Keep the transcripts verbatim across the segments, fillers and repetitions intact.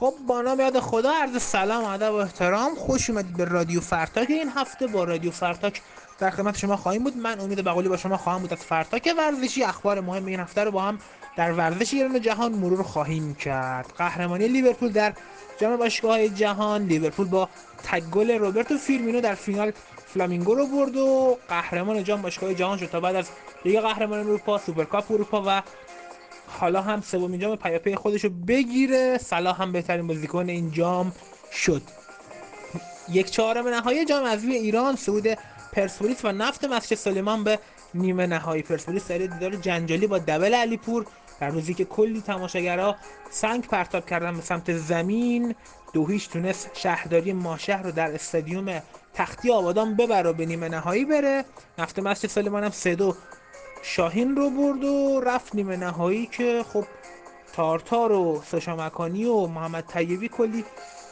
خب با نام یاد خدا، عرض سلام ادب و احترام. خوش اومدید به رادیو فرتاک. این هفته با رادیو فرتاک در خدمت شما خواهیم بود. من امید بقولی با شما خواهم بود از فرتاک ورزشی. اخبار مهم این هفته رو با هم در ورزش ایران جهان مرور خواهیم کرد. قهرمانی لیورپول در جام باشگاه‌های جهان. لیورپول با تگ گل روبرتو فیرمینو در فینال فلامینگو رو برد و قهرمان جام باشگاه‌های جهان شد تا بعد از لیگ قهرمانان اروپا، سوپرکاپ اروپا و حالا هم سومین جام پیاپی خودش رو بگیره. صلاح هم بهترین بازیکن این جام شد. یک چهارم نهایی جام حذفی ایران، صعود پرسپولیس و نفت مسجد سلیمان به نیمه نهایی. پرسپولیس سر دیدار جنجالی با دبل علیپور در روزی که کلی تماشاگرها سنگ پرتاب کردن به سمت زمین. دو هیچ تونست شهرداری ماشهر رو در استادیوم تختی آبادان ببره و به نیمه نهایی بره. نفت مسجد سلیمان هم سه دو شاهین رو برد و رفت نیمه نهایی که خب تارتار و ساشا مکانی و محمد طیبی کلی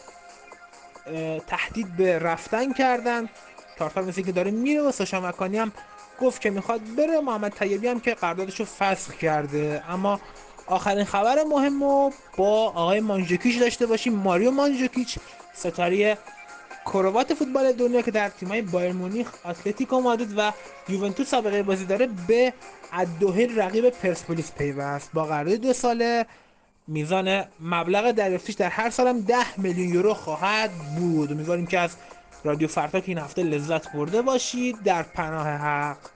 تهدید به رفتن کردن. تارتار مثل که داره میره و ساشا مکانی هم گفت که میخواد بره. محمد طیبی هم که قراردادش رو فسخ کرده. اما آخرین خبر مهم رو با آقای مانجوکیچ داشته باشیم. ماریو مانجوکیچ، ستاره کروات فوتبال دنیا که در تیم‌های بایر مونیخ، اتلتیکو مادرید و یوونتوس سابقه بازی داره، به الدوحیل رقیب پرسپولیس پیوست. با قرارداد دو ساله میزان مبلغ دریافتیش در هر سالم ده میلیون یورو خواهد بود. امیدواریم که از رادیو فرتاک این هفته لذت برده باشید. در پناه حق.